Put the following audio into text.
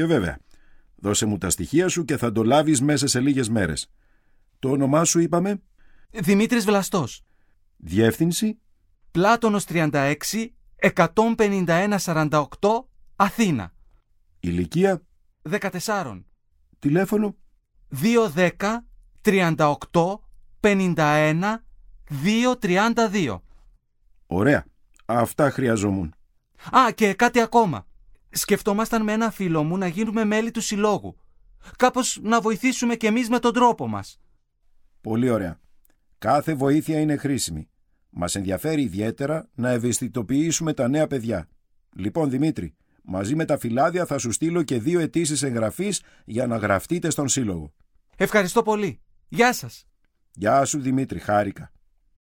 Και βέβαια, δώσε μου τα στοιχεία σου και θα το λάβεις μέσα σε λίγες μέρες. Το όνομά σου είπαμε? Δημήτρης Βλαστός. Διεύθυνση? Πλάτωνος 36, 151-48, Αθήνα. Ηλικία? 14. Τηλέφωνο? 210-38-51-232. Ωραία. Αυτά χρειαζόμουν. Α, και κάτι ακόμα. Σκεφτόμασταν με ένα φίλο μου να γίνουμε μέλη του συλλόγου. Κάπως να βοηθήσουμε κι εμείς με τον τρόπο μας. Πολύ ωραία. Κάθε βοήθεια είναι χρήσιμη. Μας ενδιαφέρει ιδιαίτερα να ευαισθητοποιήσουμε τα νέα παιδιά. Λοιπόν, Δημήτρη, μαζί με τα φυλάδια θα σου στείλω και 2 αιτήσεις εγγραφής για να γραφτείτε στον σύλλογο. Ευχαριστώ πολύ. Γεια σας. Γεια σου, Δημήτρη, χάρηκα.